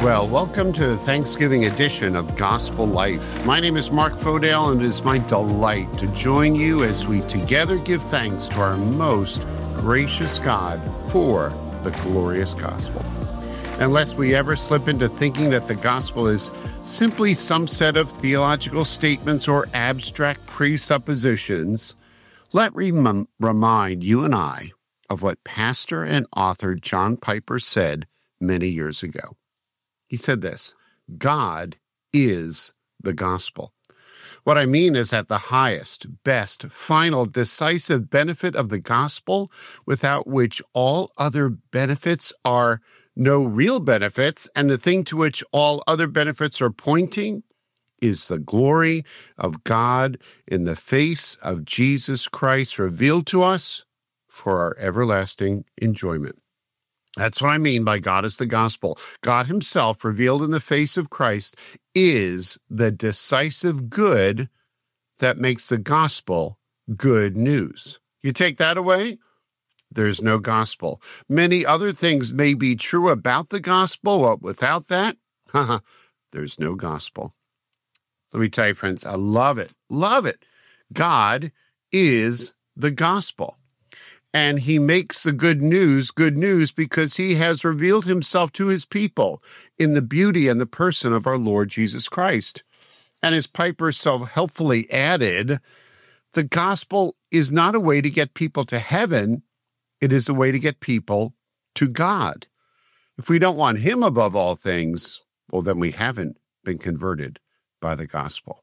Well, welcome to the Thanksgiving edition of Gospel Life. My name is Mark Fodale, and it is my delight to join you as we together give thanks to our most gracious God for the glorious gospel. Unless we ever slip into thinking that the gospel is simply some set of theological statements or abstract presuppositions, let me remind you and I of what pastor and author John Piper said many years ago. He said this: God is the gospel. What I mean is that the highest, best, final, decisive benefit of the gospel, without which all other benefits are no real benefits, and the thing to which all other benefits are pointing, is the glory of God in the face of Jesus Christ revealed to us for our everlasting enjoyment. That's what I mean by God is the gospel. God himself, revealed in the face of Christ, is the decisive good that makes the gospel good news. You take that away, there's no gospel. Many other things may be true about the gospel, but without that, there's no gospel. Let me tell you, friends, I love it. Love it. God is the gospel. And he makes the good news because he has revealed himself to his people in the beauty and the person of our Lord Jesus Christ. And as Piper so helpfully added, the gospel is not a way to get people to heaven. It is a way to get people to God. If we don't want him above all things, well, then we haven't been converted by the gospel.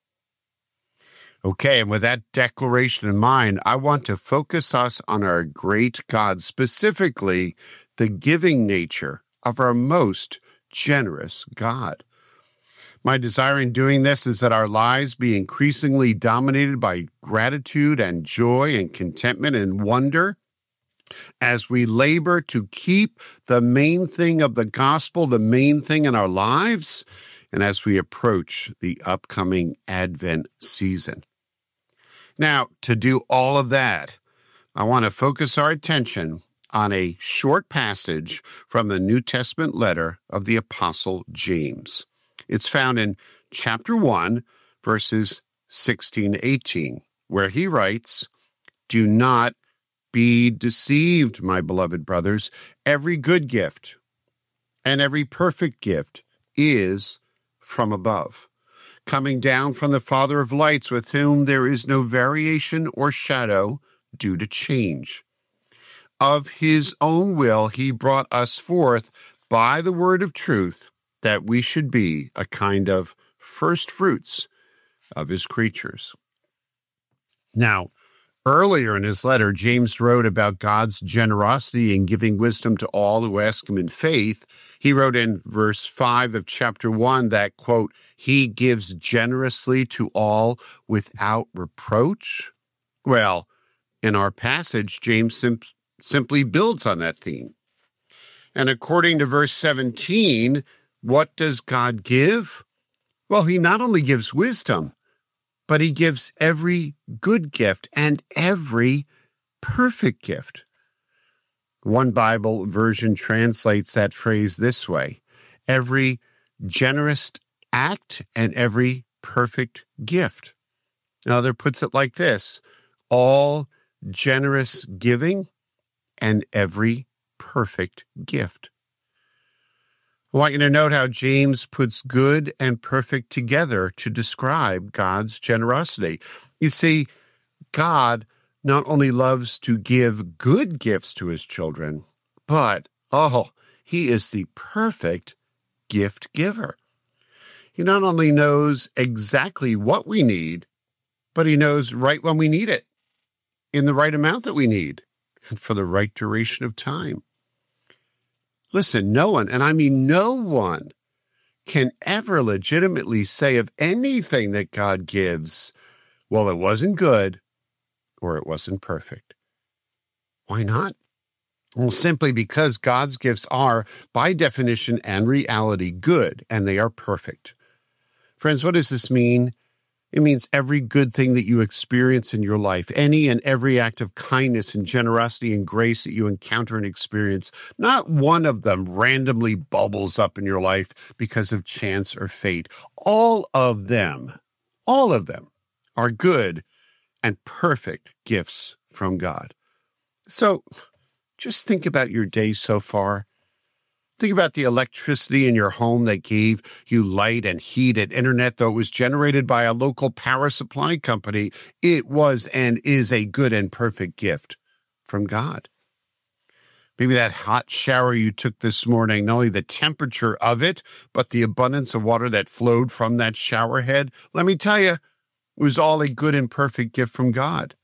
Okay, and with that declaration in mind, I want to focus us on our great God, specifically the giving nature of our most generous God. My desire in doing this is that our lives be increasingly dominated by gratitude and joy and contentment and wonder as we labor to keep the main thing of the gospel, the main thing in our lives, and as we approach the upcoming Advent season. Now, to do all of that, I want to focus our attention on a short passage from the New Testament letter of the Apostle James. It's found in chapter 1, verses 16 to 18, where he writes, "Do not be deceived, my beloved brothers. Every good gift and every perfect gift is from above, coming down from the Father of lights, with whom there is no variation or shadow due to change. Of his own will he brought us forth by the word of truth, that we should be a kind of first fruits of his creatures." Now, earlier in his letter, James wrote about God's generosity in giving wisdom to all who ask him in faith. He wrote in verse 5 of chapter 1 that, quote, "He gives generously to all without reproach." Well, in our passage, James simply builds on that theme. And according to verse 17, what does God give? Well, he not only gives wisdom, but he gives every good gift and every perfect gift. One Bible version translates that phrase this way: every generous act and every perfect gift. Another puts it like this: all generous giving and every perfect gift. I want you to note how James puts good and perfect together to describe God's generosity. You see, God not only loves to give good gifts to his children, but, he is the perfect gift giver. He not only knows exactly what we need, but he knows right when we need it, in the right amount that we need, and for the right duration of time. Listen, no one, and I mean no one, can ever legitimately say of anything that God gives, well, it wasn't good or it wasn't perfect. Why not? Well, simply because God's gifts are, by definition and reality, good, and they are perfect. Friends, what does this mean? It means every good thing that you experience in your life, any and every act of kindness and generosity and grace that you encounter and experience. Not one of them randomly bubbles up in your life because of chance or fate. All of them are good and perfect gifts from God. So just think about your day so far. Think about the electricity in your home that gave you light and heat and internet, though it was generated by a local power supply company. It was and is a good and perfect gift from God. Maybe that hot shower you took this morning, not only the temperature of it, but the abundance of water that flowed from that shower head. Let me tell you, it was all a good and perfect gift from God.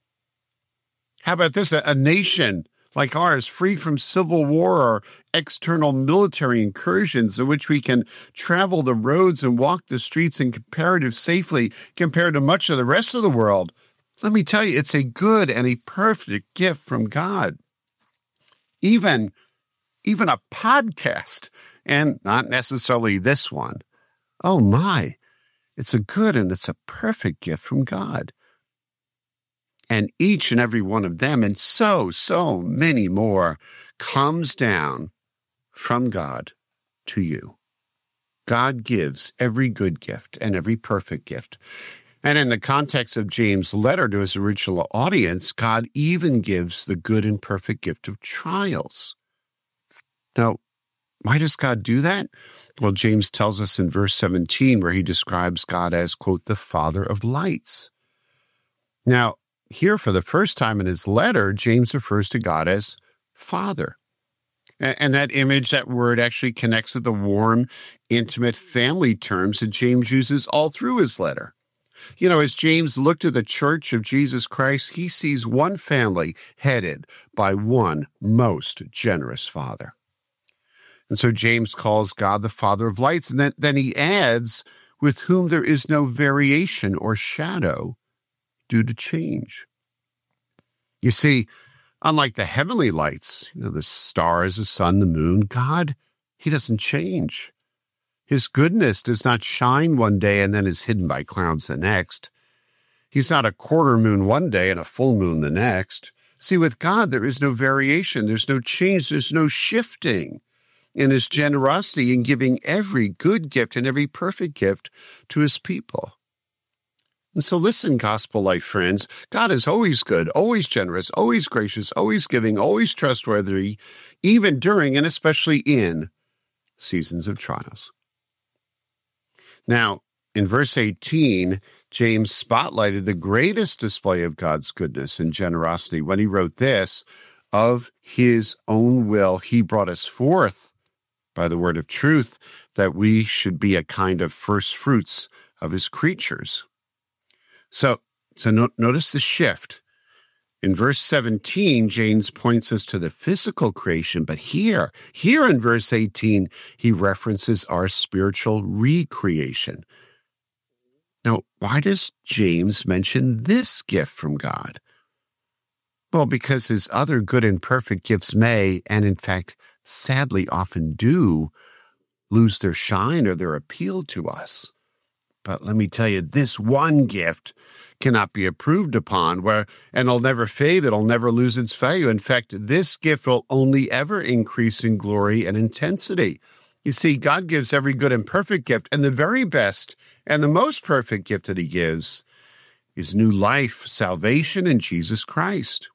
How about this? A nation like ours, free from civil war or external military incursions, in which we can travel the roads and walk the streets in comparative safety compared to much of the rest of the world. Let me tell you, it's a good and a perfect gift from God. Even a podcast, and not necessarily this one. Oh my, it's a good and it's a perfect gift from God. And each and every one of them, and so many more, comes down from God to you. God gives every good gift and every perfect gift. And in the context of James' letter to his original audience, God even gives the good and perfect gift of trials. Now, why does God do that? Well, James tells us in verse 17, where he describes God as, quote, the Father of lights. Now, here, for the first time in his letter, James refers to God as Father. And that image, that word, actually connects with the warm, intimate family terms that James uses all through his letter. You know, as James looked at the church of Jesus Christ, he sees one family headed by one most generous Father. And so James calls God the Father of lights, and then he adds, with whom there is no variation or shadow due to change. You see, unlike the heavenly lights, the stars, the sun, the moon, God, he doesn't change. His goodness does not shine one day and then is hidden by clouds the next. He's not a quarter moon one day and a full moon the next. See, with God, there is no variation. There's no change. There's no shifting in his generosity in giving every good gift and every perfect gift to his people. And so listen, Gospel Life friends, God is always good, always generous, always gracious, always giving, always trustworthy, even during and especially in seasons of trials. Now, in verse 18, James spotlighted the greatest display of God's goodness and generosity when he wrote this, of his own will, he brought us forth by the word of truth, that we should be a kind of first fruits of his creatures. So notice the shift. In verse 17, James points us to the physical creation, but here in verse 18, he references our spiritual recreation. Now, why does James mention this gift from God? Well, because his other good and perfect gifts may, and in fact, sadly often do, lose their shine or their appeal to us. But let me tell you, this one gift cannot be improved upon, and it'll never fade, it'll never lose its value. In fact, this gift will only ever increase in glory and intensity. You see, God gives every good and perfect gift, and the very best and the most perfect gift that he gives is new life, salvation in Jesus Christ.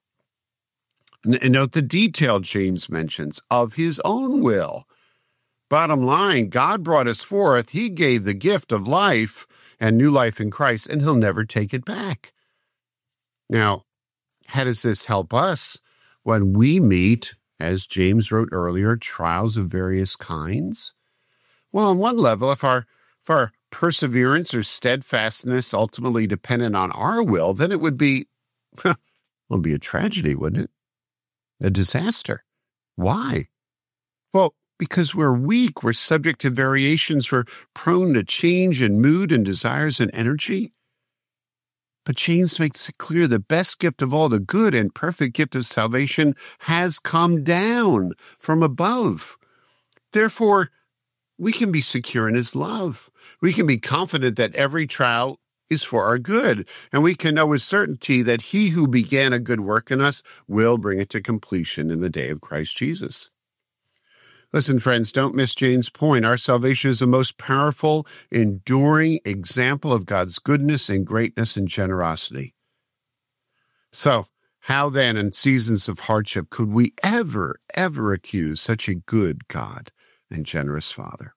And note the detail James mentions, of his own will. Bottom line, God brought us forth. He gave the gift of life and new life in Christ, and he'll never take it back. Now, how does this help us when we meet, as James wrote earlier, trials of various kinds? Well, on one level, if our perseverance or steadfastness ultimately depended on our will, then it would be a tragedy, wouldn't it? A disaster. Why? Well, because we're weak, we're subject to variations, we're prone to change in mood and desires and energy. But James makes it clear the best gift of all, the good and perfect gift of salvation, has come down from above. Therefore, we can be secure in his love. We can be confident that every trial is for our good. And we can know with certainty that he who began a good work in us will bring it to completion in the day of Christ Jesus. Listen, friends, don't miss Jane's point. Our salvation is the most powerful, enduring example of God's goodness and greatness and generosity. So, how then, in seasons of hardship, could we ever accuse such a good God and generous Father?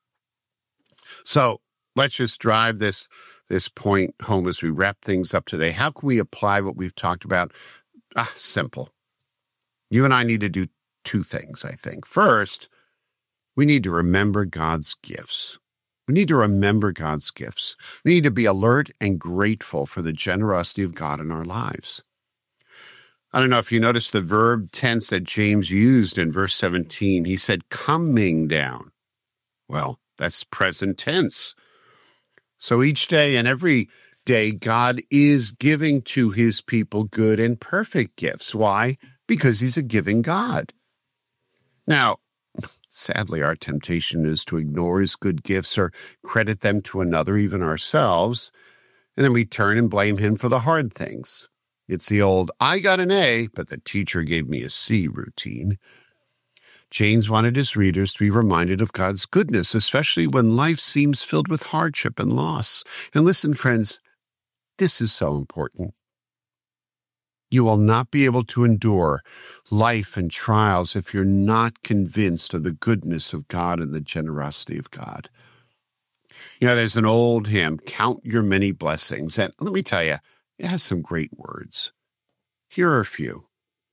So, let's just drive this point home as we wrap things up today. How can we apply what we've talked about? Simple. You and I need to do two things, I think. First, we need to remember God's gifts. We need to remember God's gifts. We need to be alert and grateful for the generosity of God in our lives. I don't know if you noticed the verb tense that James used in verse 17. He said, coming down. Well, that's present tense. So each day and every day, God is giving to his people good and perfect gifts. Why? Because he's a giving God. Now, sadly, our temptation is to ignore his good gifts or credit them to another, even ourselves, and then we turn and blame him for the hard things. It's the old, I got an A, but the teacher gave me a C routine. James wanted his readers to be reminded of God's goodness, especially when life seems filled with hardship and loss. And listen, friends, this is so important. You will not be able to endure life and trials if you're not convinced of the goodness of God and the generosity of God. You know, there's an old hymn, Count Your Many Blessings. And let me tell you, it has some great words. Here are a few.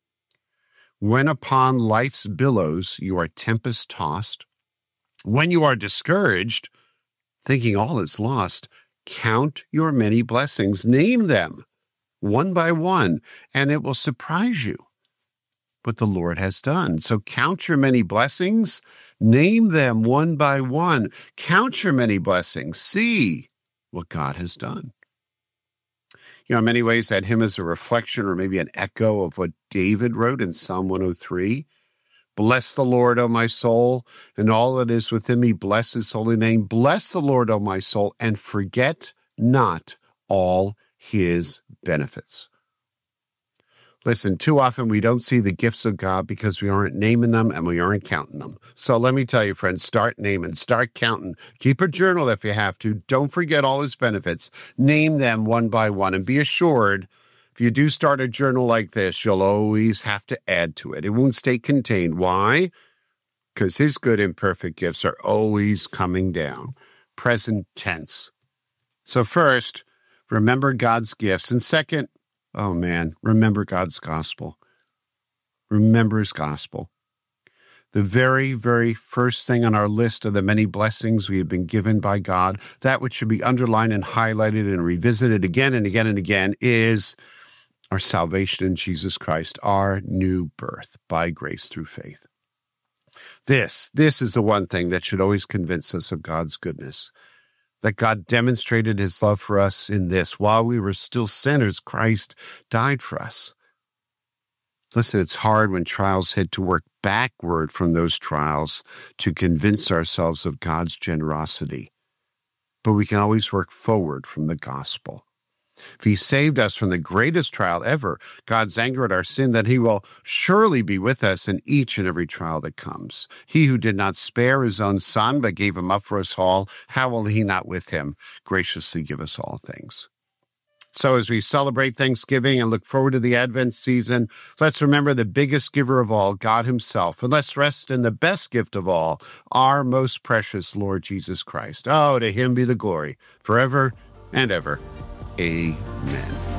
When upon life's billows you are tempest-tossed, when you are discouraged, thinking all is lost, count your many blessings. Name them one by one, and it will surprise you what the Lord has done. So count your many blessings, name them one by one. Count your many blessings, see what God has done. You know, in many ways, that hymn is a reflection or maybe an echo of what David wrote in Psalm 103. Bless the Lord, O my soul, and all that is within me, bless his holy name. Bless the Lord, O my soul, and forget not all his benefits. Listen, too often we don't see the gifts of God because we aren't naming them and we aren't counting them. So let me tell you, friends, start naming, start counting. Keep a journal if you have to. Don't forget all his benefits. Name them one by one and be assured, if you do start a journal like this, you'll always have to add to it. It won't stay contained. Why? Because his good and perfect gifts are always coming down. Present tense. So first, remember God's gifts. And second, remember God's gospel. Remember his gospel. The very, very first thing on our list of the many blessings we have been given by God, that which should be underlined and highlighted and revisited again and again and again, is our salvation in Jesus Christ, our new birth by grace through faith. This is the one thing that should always convince us of God's goodness. That God demonstrated his love for us in this. While we were still sinners, Christ died for us. Listen, it's hard when trials hit to work backward from those trials to convince ourselves of God's generosity. But we can always work forward from the gospel. If he saved us from the greatest trial ever, God's anger at our sin, then he will surely be with us in each and every trial that comes. He who did not spare his own son, but gave him up for us all, how will he not with him graciously give us all things? So as we celebrate Thanksgiving and look forward to the Advent season, let's remember the biggest giver of all, God himself, and let's rest in the best gift of all, our most precious Lord Jesus Christ. Oh, to him be the glory forever and ever. Amen.